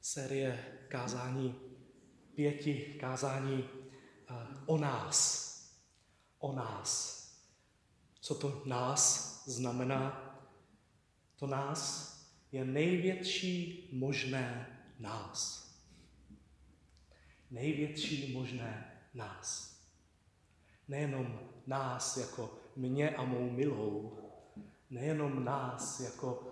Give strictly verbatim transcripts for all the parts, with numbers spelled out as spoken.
série kázání, pěti kázání o nás. O nás. Co to nás znamená? To nás je největší možné nás. Největší možné nás. Nejenom nás jako mě a mou milou, nejenom nás jako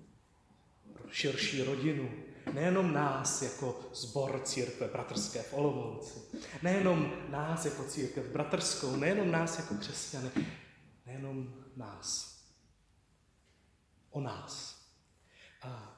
širší rodinu, nejenom nás jako sbor církve bratrské v Olomouci, nejenom nás jako církev bratrskou, nejenom nás jako křesťany, nejenom nás. O nás. A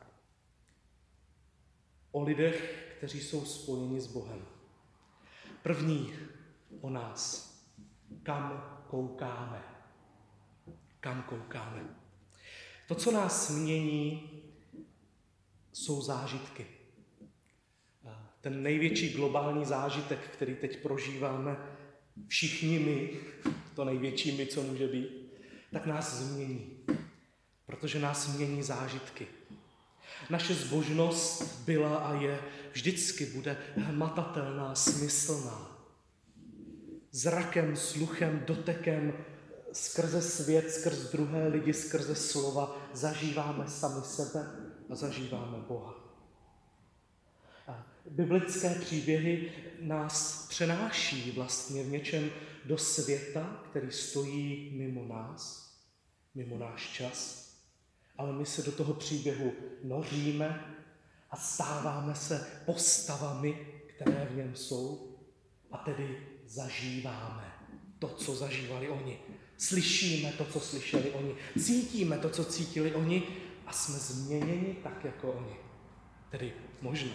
o lidech, kteří jsou spojeni s Bohem. První o nás. Kam koukáme? Kam koukáme? To, co nás mění, jsou zážitky. Ten největší globální zážitek, který teď prožíváme, všichni my, to největší my, co může být, tak nás změní. Protože nás mění zážitky. Naše zbožnost byla a je, vždycky bude hmatatelná, smyslná. Zrakem, sluchem, dotekem, skrze svět, skrze druhé lidi, skrze slova zažíváme sami sebe a zažíváme Boha. A biblické příběhy nás přenáší vlastně v něčem do světa, který stojí mimo nás, mimo náš čas, ale my se do toho příběhu noříme a stáváme se postavami, které v něm jsou, a tedy zažíváme to, co zažívali oni. Slyšíme to, co slyšeli oni. Cítíme to, co cítili oni, a jsme změněni tak, jako oni. Tedy možná.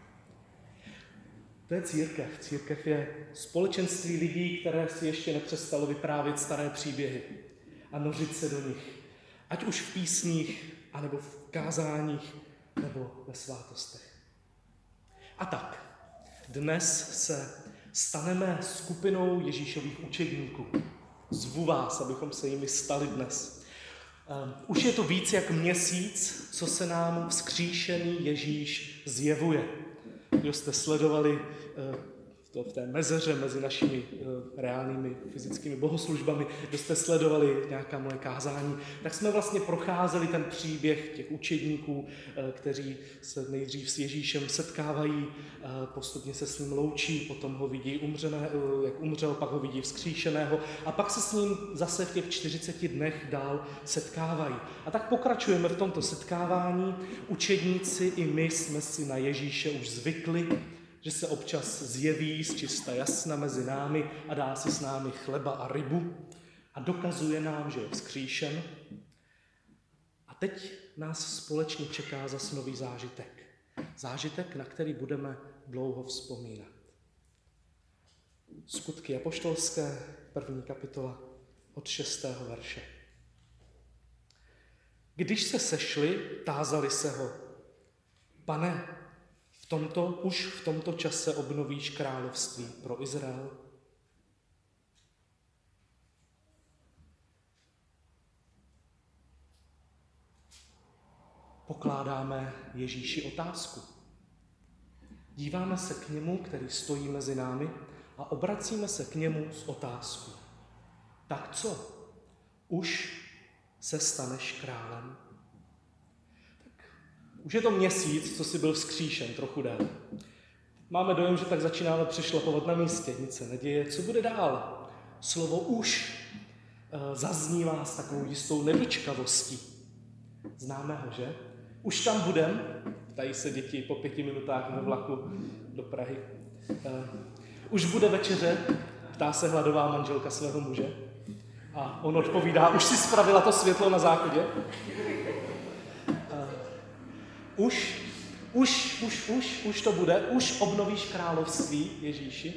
To je církev. Církev je společenství lidí, které si ještě nepřestalo vyprávět staré příběhy a nořit se do nich. Ať už v písních, anebo v kázáních, nebo ve svátostech. A tak, dnes se staneme skupinou Ježíšových učedníků. Zvu vás, abychom se jimi stali dnes. Už je to víc jak měsíc, co se nám vzkříšený Ježíš zjevuje. Kdo jste sledovali to v té mezeře mezi našimi reálnými fyzickými bohoslužbami, kdo jste sledovali nějaká moje kázání, tak jsme vlastně procházeli ten příběh těch učedníků, kteří se nejdřív s Ježíšem setkávají, postupně se s ním loučí, potom ho vidí umřené, jak umřel, pak ho vidí vzkříšeného a pak se s ním zase v těch čtyřiceti dnech dál setkávají. A tak pokračujeme v tomto setkávání. Učedníci i my jsme si na Ježíše už zvykli, že se občas zjeví z čista jasna mezi námi a dá si s námi chleba a rybu a dokazuje nám, že je vzkříšen. A teď nás společně čeká zas nový zážitek. Zážitek, na který budeme dlouho vzpomínat. Skutky apoštolské, první kapitola od šestého verše. Když se sešli, tázali se ho: Pane, v tomto, už v tomto čase obnovíš království pro Izrael? Pokládáme Ježíši otázku. Díváme se k němu, který stojí mezi námi, a obracíme se k němu s otázkou. Tak co? Už se staneš králem? Už je to měsíc, co jsi byl vzkříšen, trochu déle. Máme dojem, že tak začínáme přešlapovat na místě, nic se neděje. Co bude dál? Slovo už zaznívá s takovou jistou nedočkavostí. Známe ho, že? Už tam budem, ptají se děti po pěti minutách ve vlaku do Prahy. Už bude večeře, ptá se hladová manželka svého muže. A on odpovídá: už si spravila to světlo na záchodě? Už, už, už, už, už to bude, už obnovíš království, Ježíši?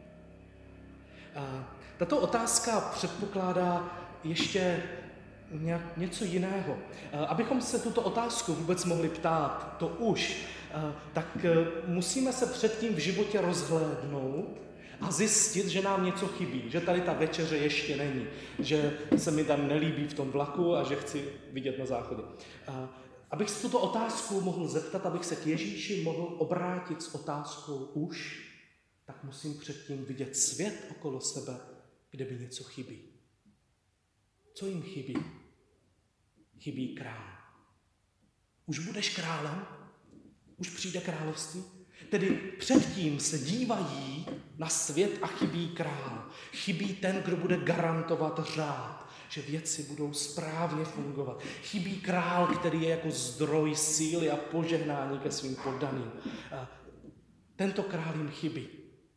A tato otázka předpokládá ještě nějak, něco jiného. A abychom se tuto otázku vůbec mohli ptát, to už, tak musíme se předtím v životě rozhlédnout a zjistit, že nám něco chybí, že tady ta večeře ještě není, že se mi tam nelíbí v tom vlaku a že chci vidět na záchodě. abych se tuto otázku mohl zeptat, abych se k Ježíši mohl obrátit s otázkou už, tak musím předtím vidět svět okolo sebe, kde mi něco chybí. Co jim chybí? Chybí král. Už budeš králem? Už přijde království? Tedy předtím se dívají na svět a chybí král. Chybí ten, kdo bude garantovat řád, že věci budou správně fungovat. Chybí král, který je jako zdroj síly a požehnání ke svým poddaným. Tento král jim chybí.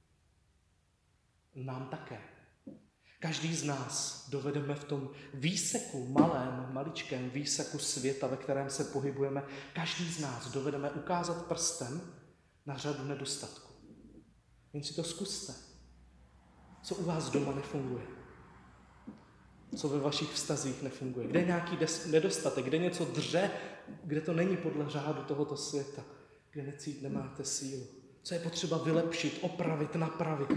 Nám také. Každý z nás dovedeme v tom výseku, malém, maličkém výseku světa, ve kterém se pohybujeme, každý z nás dovedeme ukázat prstem na řadu nedostatků. Jen si to zkuste. Co u vás doma nefunguje? Co ve vašich vztazích nefunguje? Kde je nějaký nedostatek? Kde něco dře? Kde to není podle řádu tohoto světa? Kde necít, nemáte sílu? Co je potřeba vylepšit, opravit, napravit?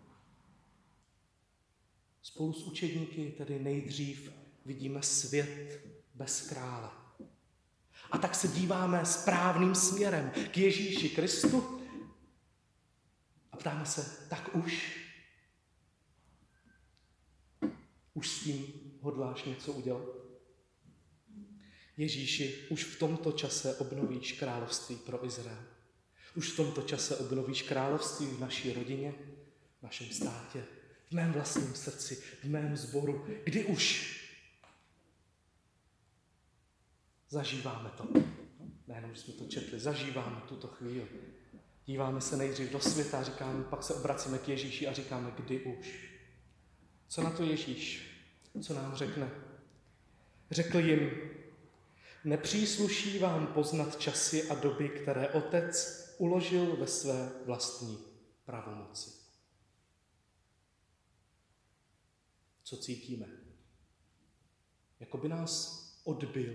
Spolu s učedníky tedy nejdřív vidíme svět bez krále. A tak se díváme správným směrem k Ježíši Kristu a ptáme se, tak už? Už s tím hodláš něco udělat? Ježíši, už v tomto čase obnovíš království pro Izrael. Už v tomto čase obnovíš království v naší rodině, v našem státě, v mém vlastním srdci, v mém sboru. Kdy už zažíváme to? Nejenom, že jsme to četli, zažíváme tuto chvíli. Díváme se nejdřív do světa a říkáme, pak se obracíme k Ježíši a říkáme, kdy už. Co na to Ježíš? Co nám řekne? Řekl jim, nepřísluší vám poznat časy a doby, které Otec uložil ve své vlastní pravomoci. Co cítíme? Jakoby nás odbil.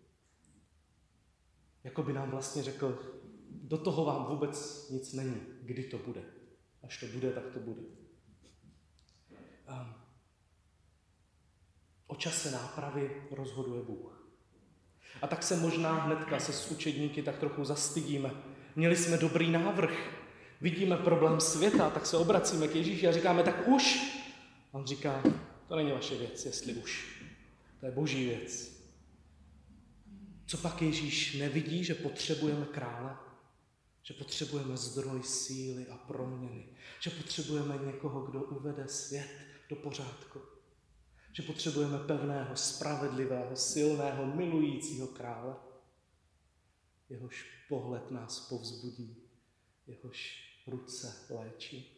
Jakoby nám vlastně řekl, do toho vám vůbec nic není. Kdy to bude? Až to bude, tak to bude. Um, o čase nápravy rozhoduje Bůh. A tak se možná hnedka se s učedníky tak trochu zastydíme. Měli jsme dobrý návrh, vidíme problém světa, tak se obracíme k Ježíši a říkáme, tak už. On říká, to není vaše věc, jestli už. To je Boží věc. Co pak Ježíš nevidí, že potřebujeme krále? Že potřebujeme zdroj síly a proměny. Že potřebujeme někoho, kdo uvede svět do pořádku. Že potřebujeme pevného, spravedlivého, silného, milujícího krále. Jehož pohled nás povzbudí, jehož ruce léčí.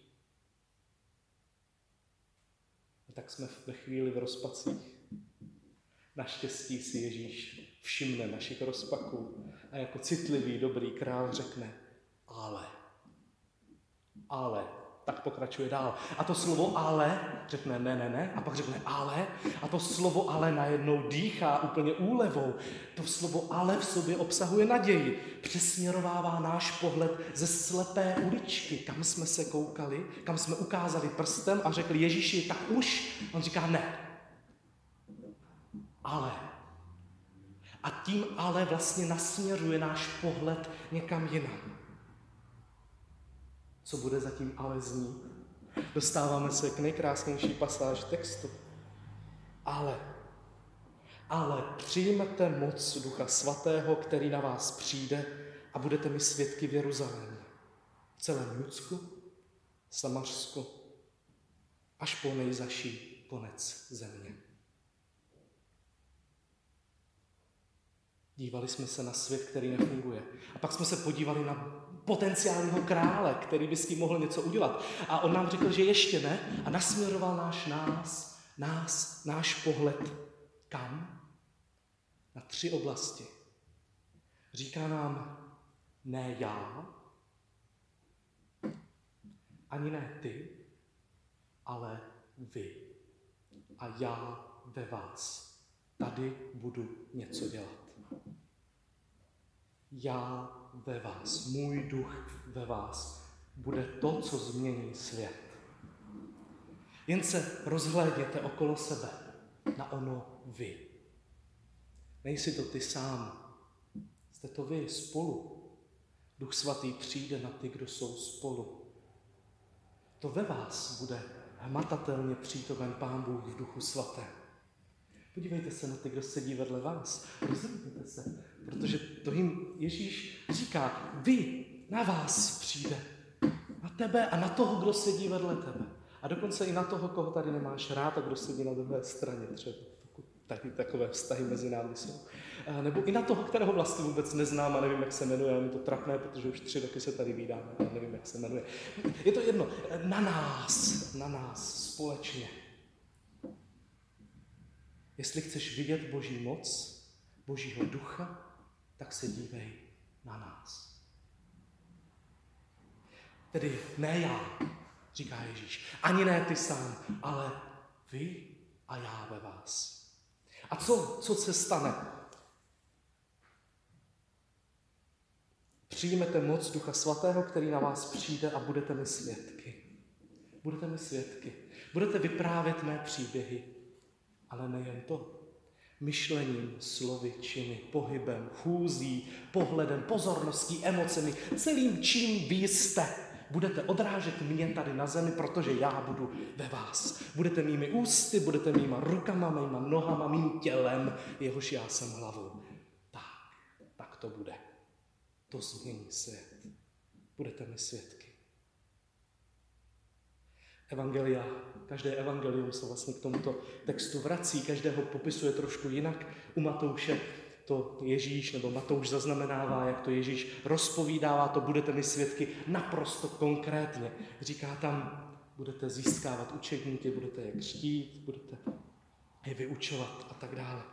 A tak jsme ve chvíli v rozpacích. Naštěstí si Ježíš všimne našich rozpaků a jako citlivý, dobrý král řekne ale. Ale. Tak pokračuje dál. A to slovo ale řekne ne, ne, ne. A pak řekne ale. A to slovo ale najednou dýchá úplně úlevou. To slovo ale v sobě obsahuje naději. Přesměrovává náš pohled ze slepé uličky, kam jsme se koukali, kam jsme ukázali prstem a řekli Ježíši, tak už. On říká ne. Ale. A tím ale vlastně nasměruje náš pohled někam jinam. Co bude zatím ale znít? Dostáváme se k nejkrásnější pasáži textu. Ale, ale přijmete moc Ducha Svatého, který na vás přijde a budete mi svědky v Jeruzalémě, v celém Judsku, Samařsku, až po nejzaší konec země. Dívali jsme se na svět, který nefunguje. A pak jsme se podívali na potenciálního krále, který by s tím mohl něco udělat. A on nám řekl, že ještě ne a nasměroval náš nás, nás, náš pohled kam? Na tři oblasti. Říká nám, ne já, ani ne ty, ale vy. A já ve vás. Tady budu něco dělat. Já ve vás, můj duch ve vás, bude to, co změní svět. Jen se rozhlédněte okolo sebe na ono vy. Nejsi to ty sám, Jste to vy spolu. Duch svatý přijde na ty, kdo jsou spolu. To ve vás bude hmatatelně přítomen Pán Bůh v Duchu svatém. Podívejte se na ty, kdo sedí vedle vás. Rozumíte se, protože to jim Ježíš říká, vy, na vás přijde. Na tebe a na toho, kdo sedí vedle tebe. A dokonce i na toho, koho tady nemáš rád a kdo sedí na druhé straně třeba. Tady takové vztahy mezi námi jsou. A nebo i na toho, kterého vlastně vůbec neznám a nevím, jak se jmenuje. Je mi to trapné, protože už tři roky se tady vídáme a nevím, jak se jmenuje. Je to jedno. Na nás, na nás společně. Jestli chceš vidět Boží moc, Božího ducha, tak se dívej na nás. Tedy ne já, říká Ježíš, ani ne ty sám, ale vy a já ve vás. A co, co se stane? Přijmete moc Ducha Svatého, který na vás přijde a budete mi svědky. Budete mi svědky. Budete vyprávět mé příběhy. Ale nejen to. Myšlením, slovy, činy, pohybem, chůzí, pohledem, pozorností, emocemi, celým čím vy jste. Budete odrážet mě tady na zemi, protože já budu ve vás. Budete mými ústy, budete mýma rukama, mýma nohama, mým tělem, jehož já jsem hlavou. Tak, tak to bude. To změní svět. Budete mi svědky. Evangelia, každé evangelium se vlastně k tomuto textu vrací, každého popisuje trošku jinak. U Matouše to Ježíš, nebo Matouš zaznamenává, jak to Ježíš rozpovídává, to budete mi svědky naprosto konkrétně. Říká tam, budete získávat učedníky, budete je křtít, budete je vyučovat a tak dále.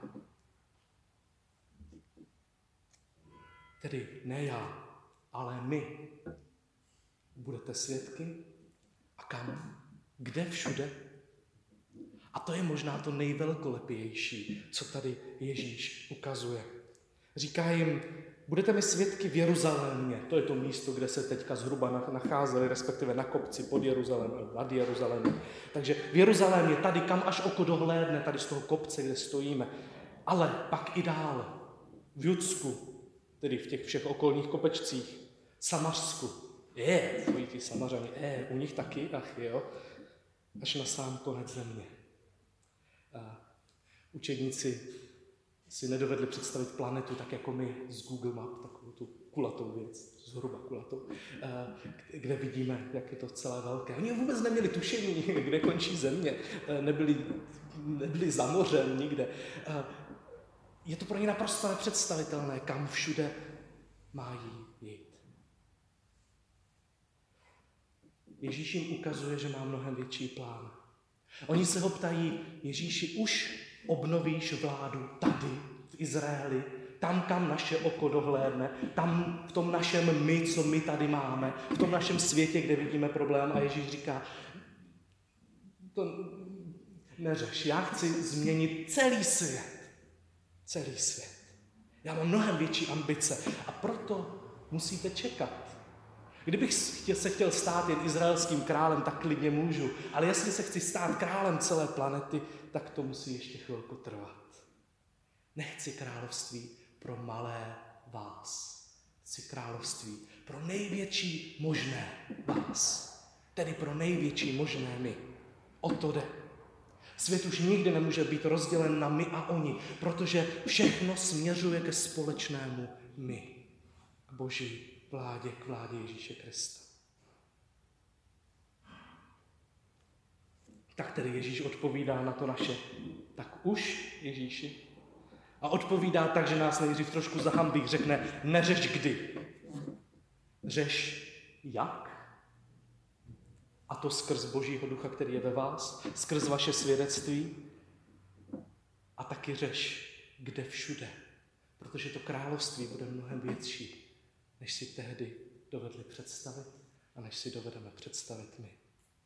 Tedy ne já, ale my budete svědky a kam? Kde všude? A to je možná to nejvelkolepější, co tady Ježíš ukazuje. Říká jim, budete mi svědky v Jeruzalémě. To je to místo, kde se teďka zhruba nacházeli, respektive na kopci pod Jeruzalémem, nad Jeruzalémem. Takže v Jeruzalémě, tady kam až oko dohlédne, tady z toho kopce, kde stojíme. Ale pak i dál, v Judsku, tedy v těch všech okolních kopečcích, Samařsku. Je, tvojí ty Samařani, je, u nich taky, ach jo, až na sám konec země. A učedníci si nedovedli představit planetu tak jako my z Google Map, takovou tu kulatou věc, zhruba kulatou, kde vidíme, jak je to celé velké. Oni vůbec neměli tušení, kde končí země, nebyli, nebyli za mořem nikde. Je to pro ně naprosto nepředstavitelné, kam všude mají jít. Ježíš jim ukazuje, že má mnohem větší plán. Oni se ho ptají, Ježíši, už obnovíš vládu tady, v Izraeli, tam, kam naše oko dohlédne, tam v tom našem my, co my tady máme, v tom našem světě, kde vidíme problém. A Ježíš říká, to neřeš, já chci změnit celý svět. Celý svět. Já mám mnohem větší ambice a proto musíte čekat. Kdybych se chtěl stát jen izraelským králem, tak klidně můžu. Ale jestli se chci stát králem celé planety, tak to musí ještě chvilku trvat. Nechci království pro malé vás. Chci království pro největší možné vás. Tedy pro největší možné my. O to jde. Svět už nikdy nemůže být rozdělen na my a oni, protože všechno směřuje ke společnému my. K Boží vládě, k vládě Ježíše Krista. Tak tedy Ježíš odpovídá na to naše. Tak už, Ježíši. A odpovídá tak, že nás nejdřív trošku zahambí, řekne, neřeš kdy. Řeš jak? A to skrz Božího ducha, který je ve vás, skrz vaše svědectví. A taky řeš, kde všude. Protože to království bude mnohem větší, než si tehdy dovedli představit a než si dovedeme představit my.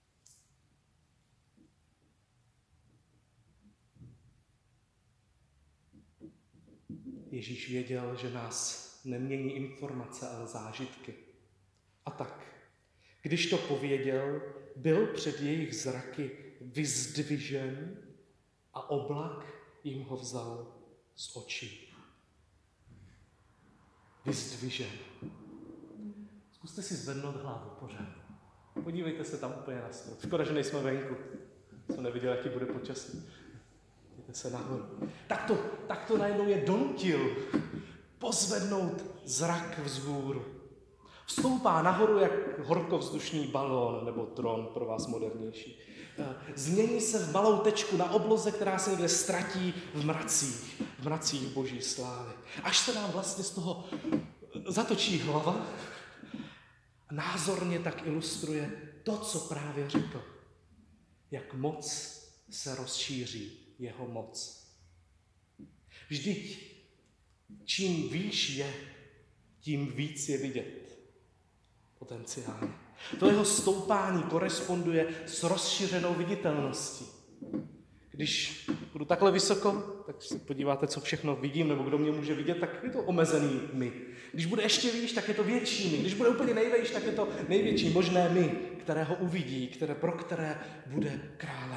Ježíš věděl, že nás nemění informace, ale zážitky. A tak, když to pověděl, byl před jejich zraky vyzdvižen a oblak jim ho vzal z očí. vyzdvižen. Zkuste si zvednout hlavu pořád. Podívejte se tam úplně na strop. Škoda, že nejsme venku. Jsem neviděl, jaký bude počasí. Dívejte se nahoru. Tak to, tak to najednou je donutil pozvednout zrak vzhůru. Vstoupá nahoru jak horkovzdušný balón nebo dron, pro vás modernější. Změní se v malou tečku na obloze, která se někde ztratí v mracích, v mracích boží slávy. Až se nám vlastně z toho zatočí hlava, názorně tak ilustruje to, co právě řekl. Jak moc se rozšíří jeho moc. Vždyť čím výš je, tím víc je vidět. Potenciálně. To jeho stoupání koresponduje s rozšířenou viditelností. Když budu takhle vysoko, tak se podíváte, co všechno vidím, nebo kdo mě může vidět, tak je to omezený my. Když bude ještě výš, tak je to větší my. Když bude úplně nejvejš, tak je to největší možné my, které ho uvidí, které, pro které bude králem.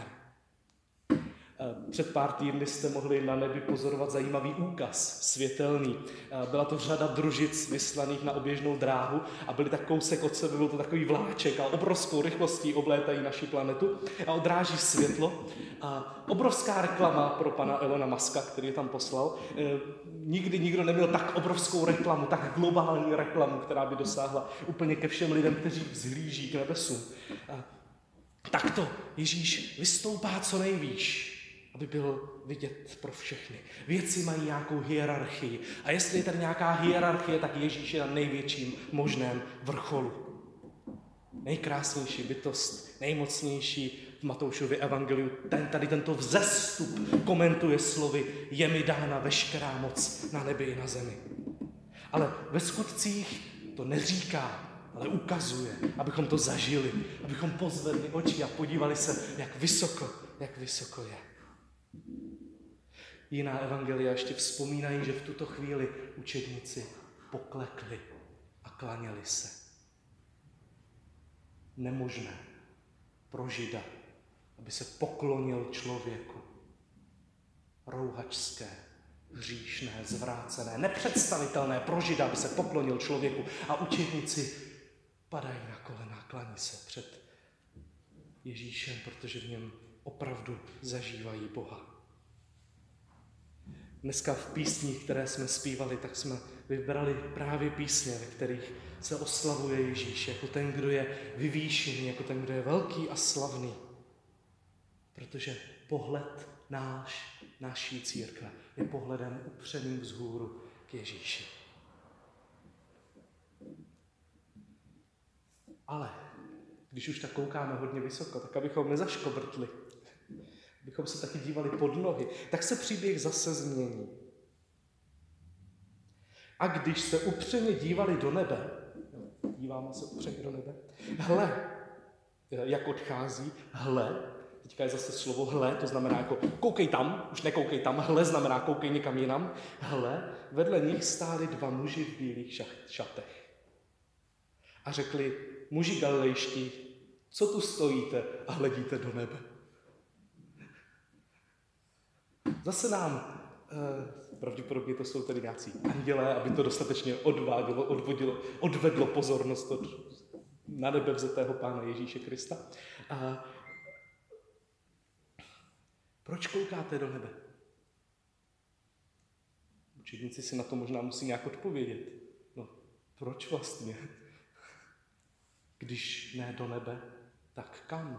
Před pár týdny jste mohli na nebi pozorovat zajímavý úkaz, světelný. Byla to řada družic vyslaných na oběžnou dráhu a byli tak kousek od sebe, byl to takový vláček a obrovskou rychlostí oblétají naši planetu a odráží světlo. A obrovská reklama pro pana Elona Muska, který je tam poslal. Nikdy nikdo neměl tak obrovskou reklamu, tak globální reklamu, která by dosáhla úplně ke všem lidem, kteří vzhlíží k nebesům. Takto Ježíš vystoupá co nejvýš, aby byl vidět pro všechny. Věci mají nějakou hierarchii. A jestli je tady nějaká hierarchie, tak Ježíš je na největším možném vrcholu. Nejkrásnější bytost, nejmocnější v Matoušově evangeliu. Ten, tady tento vzestup komentuje slovy: je mi dána veškerá moc na nebi i na zemi. Ale ve skutcích to neříká, ale ukazuje, abychom to zažili, abychom pozvedli oči a podívali se, jak vysoko, jak vysoko je. Jiná evangelia ještě vzpomínají, že v tuto chvíli učedníci poklekli a klaněli se. Nemožné pro Žida, aby se poklonil člověku. Rouhačské, hříšné, zvrácené, nepředstavitelné pro Žida, aby se poklonil člověku. A učedníci padají na kolena, klaní se před Ježíšem, protože v něm opravdu zažívají Boha. Dneska v písních, které jsme zpívali, tak jsme vybrali právě písně, ve kterých se oslavuje Ježíš jako ten, kdo je vyvýšený, jako ten, kdo je velký a slavný. Protože pohled náš, naší církve je pohledem upřeným vzhůru k Ježíši. Ale když už tak koukáme hodně vysoko, tak abychom nezaškobrtli, abychom se taky dívali pod nohy, tak se příběh zase změní. A když se upřeně dívali do nebe, díváme se upřeně do nebe, hle, jak odchází, hle, teďka je zase slovo hle, to znamená jako koukej tam, už nekoukej tam, hle znamená koukej někam jinam, hle, vedle nich stáli dva muži v bílých šatech. A řekli: muži galilejští, co tu stojíte a hledíte do nebe? Zase nám, eh, pravděpodobně to jsou tedy nějací andělé, aby to dostatečně odvádělo, odvodilo, odvedlo pozornost od na nebe vzetého Pána Ježíše Krista. A proč koukáte do nebe? Učedníci si na to možná musí nějak odpovědět. No, proč vlastně? Když ne do nebe, tak kam?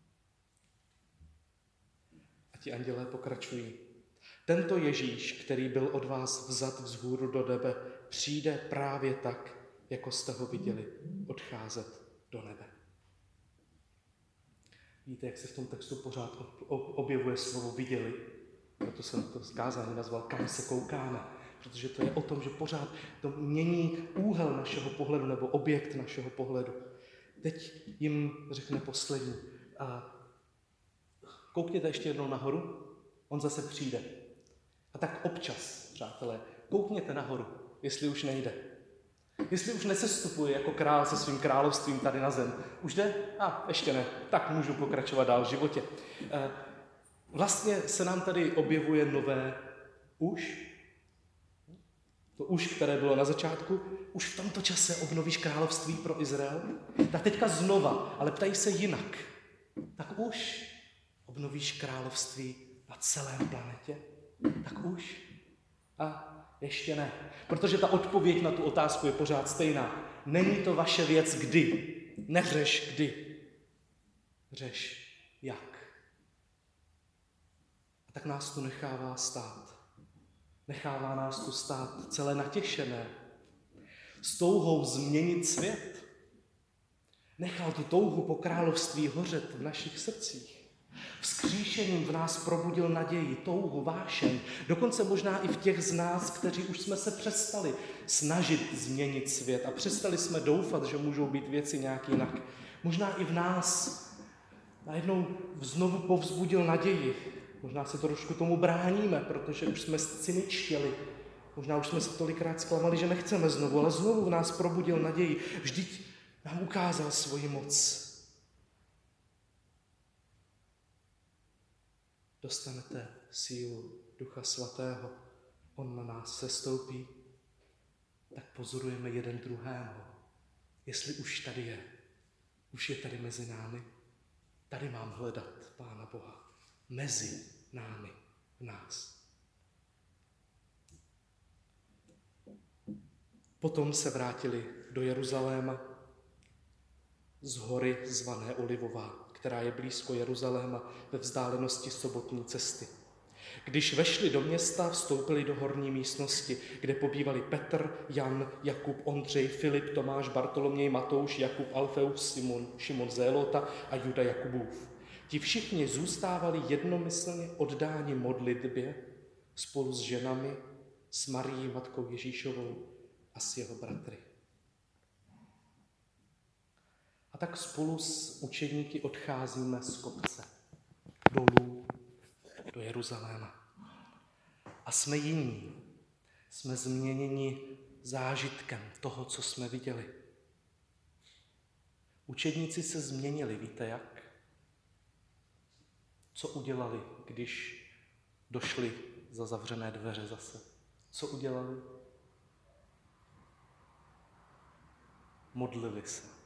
A ti andělé pokračují. Tento Ježíš, který byl od vás vzat vzhůru do nebe, přijde právě tak, jako jste ho viděli odcházet do nebe. Víte, jak se v tom textu pořád objevuje slovo viděli? Proto jsem to zkázání nazval Kam se koukáme. Protože to je o tom, že pořád to mění úhel našeho pohledu nebo objekt našeho pohledu. Teď jim řekne poslední. A koukněte ještě jednou nahoru, on zase přijde. A tak občas, přátelé, koukněte nahoru, jestli už nejde. Jestli už nesestupuje jako král se svým královstvím tady na zem. Už jde? A ještě ne. Tak můžu pokračovat dál v životě. Vlastně se nám tady objevuje nové už. to už, které bylo na začátku, už v tomto čase obnovíš království pro Izrael? Tak teďka znova, ale ptají se jinak. Tak už obnovíš království na celém planetě? Tak už? A ještě ne. Protože ta odpověď na tu otázku je pořád stejná. Není to vaše věc kdy. Neřeš kdy. Řeš jak. A tak nás tu nechává stát. Nechává nás tu stát celé natěšené. S touhou změnit svět. Nechal tu touhu po království hořet v našich srdcích. Vzkříšením v nás probudil naději, touhu, vášeň, dokonce možná i v těch z nás, kteří už jsme se přestali snažit změnit svět a přestali jsme doufat, že můžou být věci nějak jinak. Možná i v nás najednou znovu povzbudil naději. Možná se trošku tomu bráníme, protože už jsme cyničtěli. Možná už jsme se tolikrát zklamali, že nechceme znovu, ale znovu v nás probudil naději. Vždyť nám ukázal svoji moc. Dostanete sílu Ducha Svatého, on na nás sestoupí, tak pozorujeme jeden druhého. Jestli už tady je, už je tady mezi námi, tady mám hledat Pána Boha. Mezi námi, v nás. Potom se vrátili do Jeruzaléma z hory zvané Olivová, která je blízko Jeruzaléma ve vzdálenosti sobotní cesty. Když vešli do města, vstoupili do horní místnosti, kde pobývali Petr, Jan, Jakub, Ondřej, Filip, Tomáš, Bartoloměj, Matouš, Jakub, Alfeus, Simon, Šimon Zélota a Juda Jakubův. Ti všichni zůstávali jednomyslně oddáni modlitbě spolu s ženami, s Marií, matkou Ježíšovou a s jeho bratry. A tak spolu s učedníky odcházíme z kopce dolů do Jeruzaléma. A jsme jiní. Jsme změněni zážitkem toho, co jsme viděli. Učedníci se změnili, víte jak? Co udělali, když došli za zavřené dveře zase? Co udělali? Modlili se.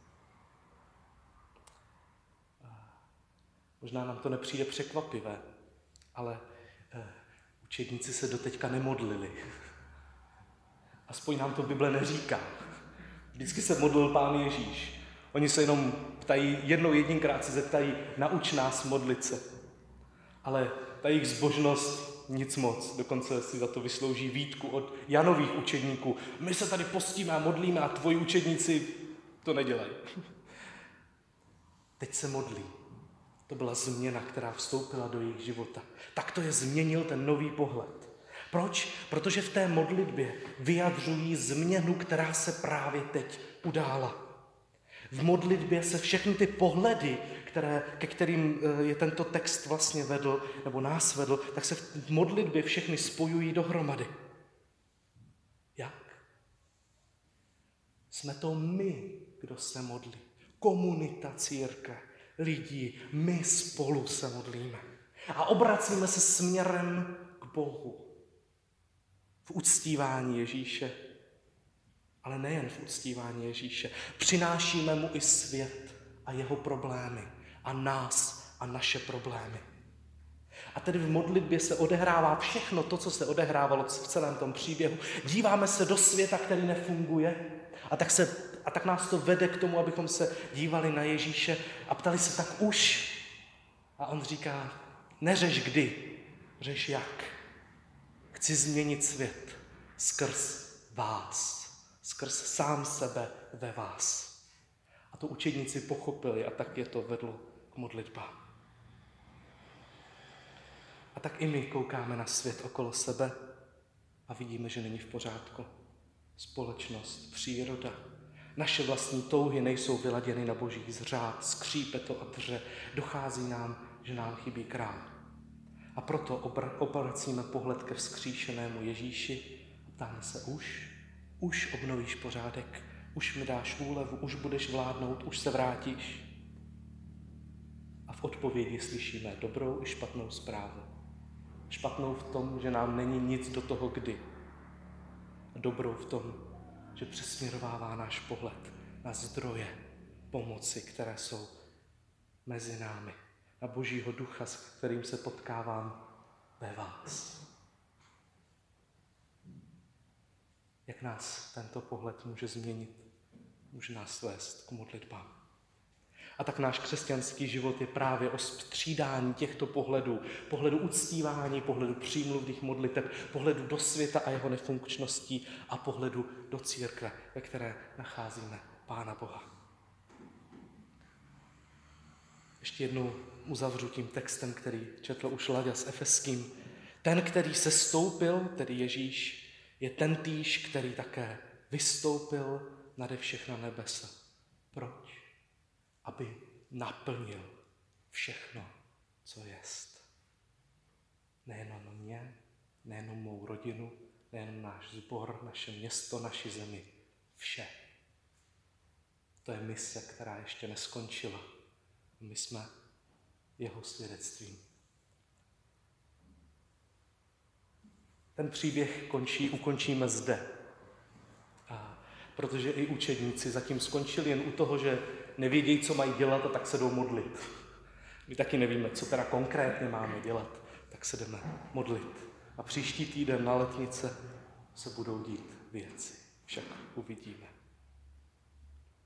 Možná nám to nepřijde překvapivé, ale eh, učedníci se doteďka nemodlili. Aspoň nám to Bible neříká. Vždycky se modlil Pán Ježíš. Oni se jenom ptají, jednou jedinkrát se zeptají, nauč nás modlit se. Ale ta jejich zbožnost nic moc. Dokonce si za to vyslouží výtku od Janových učedníků. My se tady postíme a modlíme a tvoji učedníci to nedělají. Teď se modlí. To byla změna, která vstoupila do jejich života. Tak to je změnil ten nový pohled. Proč? Protože v té modlitbě vyjadřují změnu, která se právě teď udála. V modlitbě se všechny ty pohledy, které, ke kterým je tento text vlastně vedl, nebo nás vedl, tak se v modlitbě všechny spojují dohromady. Jak? Jsme to my, kdo se modlí. Komunita církve, lidí, my spolu se modlíme. A obracíme se směrem k Bohu. V uctívání Ježíše, ale nejen v uctívání Ježíše. Přinášíme mu i svět a jeho problémy a nás a naše problémy. A tedy v modlitbě se odehrává všechno to, co se odehrávalo v celém tom příběhu. Díváme se do světa, který nefunguje, a tak, se, a tak nás to vede k tomu, abychom se dívali na Ježíše a ptali se tak už. A on říká, neřeš kdy, řeš jak. Chci změnit svět skrz vás, skrz sám sebe ve vás. A to učedníci pochopili a tak je to vedlo k modlitbám. A tak i my koukáme na svět okolo sebe a vidíme, že není v pořádku. Společnost, příroda, naše vlastní touhy nejsou vyladěny na boží zřád, skřípe to a dře, dochází nám, že nám chybí král. A proto obracíme pohled ke vzkříšenému Ježíši a ptáme se už, už obnovíš pořádek, už mi dáš úlevu, už budeš vládnout, už se vrátíš. A v odpovědi slyšíme dobrou i špatnou zprávu. Špatnou v tom, že nám není nic do toho kdy. dobrou v tom, že přesměrovává náš pohled na zdroje pomoci, které jsou mezi námi, na Božího ducha, s kterým se potkávám ve vás. Jak nás tento pohled může změnit, může nás vést k modlitbám. A tak náš křesťanský život je právě o střídání těchto pohledů. Pohledu uctívání, pohledu přímluvných modliteb, pohledu do světa a jeho nefunkčností a pohledu do církve, ve které nacházíme Pána Boha. Ještě jednou uzavřu tím textem, který četl už Láďa s Efeským. Ten, který se stoupil, tedy Ježíš, je ten týž, který také vystoupil nade všechna nebese. Proč? Aby naplnil všechno, co jest. Nejenom mě, nejenom mou rodinu, nejenom náš sbor, naše město, naši zemi. Vše. To je mise, která ještě neskončila. My jsme jeho svědectvím. Ten příběh končí, ukončíme zde. A protože i učedníci zatím skončili jen u toho, že nevědějí, co mají dělat, a tak se jdou modlit. My taky nevíme, co teda konkrétně máme dělat, tak se jdeme modlit. A příští týden na Letnice se budou dít věci. Však uvidíme.